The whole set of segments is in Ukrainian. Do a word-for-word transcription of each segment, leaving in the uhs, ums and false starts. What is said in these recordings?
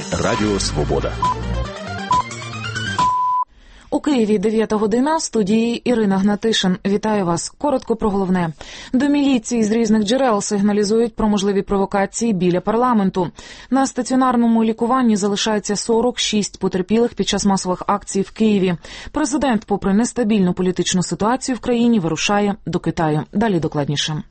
Радіо Свобода. У Києві дев'ята година, в студії Ірина Гнатишин. Вітаю вас. Коротко про головне. До міліції з різних джерел сигналізують про можливі провокації біля парламенту. На стаціонарному лікуванні залишається сорок шість потерпілих під час масових акцій в Києві. Президент, попри нестабільну політичну ситуацію в країні, вирушає до Китаю. Далі докладніше.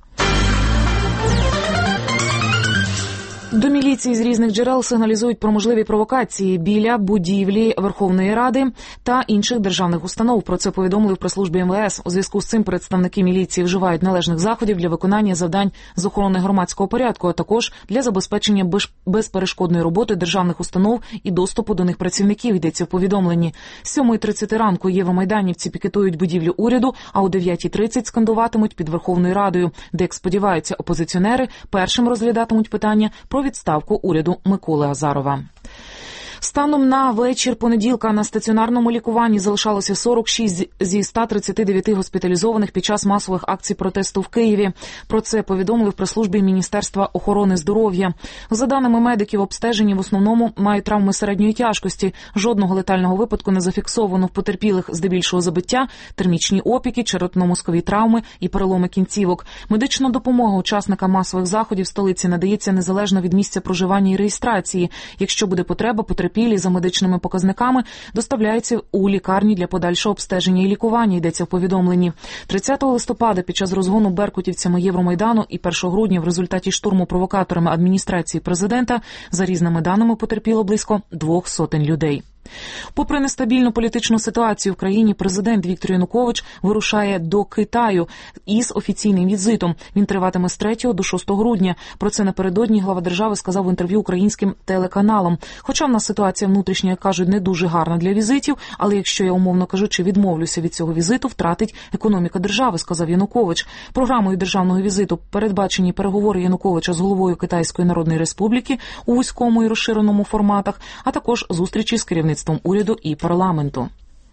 До міліції з різних джерел сигналізують про можливі провокації біля будівлі Верховної Ради та інших державних установ. Про це повідомили в прес-службі ем ве ес. У зв'язку з цим представники міліції вживають належних заходів для виконання завдань з охорони громадського порядку, а також для забезпечення безперешкодної роботи державних установ і доступу до них працівників, йдеться в повідомленні. З сьомої тридцять ранку євромайданівці пікетують будівлю уряду, а о дев'ятій тридцять скандуватимуть під Верховною Радою, де, як сподіваються опозиціонери, першим розглядатимуть питання про відставку уряду Миколи Азарова. Станом на вечір понеділка на стаціонарному лікуванні залишалося сорок шість зі ста тридцяти дев'яти госпіталізованих під час масових акцій протесту в Києві. Про це повідомили в прес-службі Міністерства охорони здоров'я. За даними медиків, обстежені в основному мають травми середньої тяжкості. Жодного летального випадку не зафіксовано в потерпілих, здебільшого забиття, термічні опіки, черепно-мозкові травми і переломи кінцівок. Медична допомога учасникам масових заходів в столиці надається незалежно від місця проживання і реєстрації. Якщо буде потреба, потерпілі за медичними показниками доставляються у лікарні для подальшого обстеження і лікування, йдеться в повідомленні. тридцятого листопада під час розгону беркутівцями Євромайдану і першого грудня в результаті штурму провокаторами адміністрації президента, за різними даними, потерпіло близько двох сотень людей. Попри нестабільну політичну ситуацію в країні, президент Віктор Янукович вирушає до Китаю із офіційним візитом. Він триватиме з третього до шостого грудня. Про це напередодні глава держави сказав в інтерв'ю українським телеканалам. Хоча в нас ситуація внутрішня, як кажуть, не дуже гарна для візитів, але якщо я, умовно кажучи, відмовлюся від цього візиту, втратить економіка держави, сказав Янукович. Програмою державного візиту передбачені переговори Януковича з головою Китайської Народної Республіки у вузькому і розширеному форматах, а також зустрічі з керівництвом уряду і парламенту.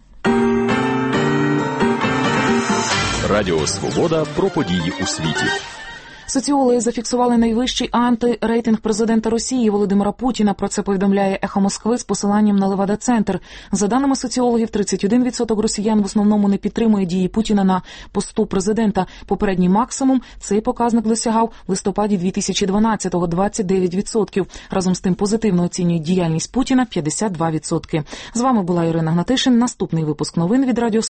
Радіо Свобода про події у світі. Соціологи зафіксували найвищий антирейтинг президента Росії Володимира Путіна. Про це повідомляє «Ехо Москви» з посиланням на Левада-центр. За даними соціологів, тридцять один відсоток росіян в основному не підтримує дії Путіна на посту президента. Попередній максимум цей показник досягав в листопаді дві тисячі дванадцятого – двадцять дев'ять відсотків. Разом з тим позитивно оцінюють діяльність Путіна – п'ятдесят два відсотки. З вами була Ірина Гнатишин. Наступний випуск новин від Радіо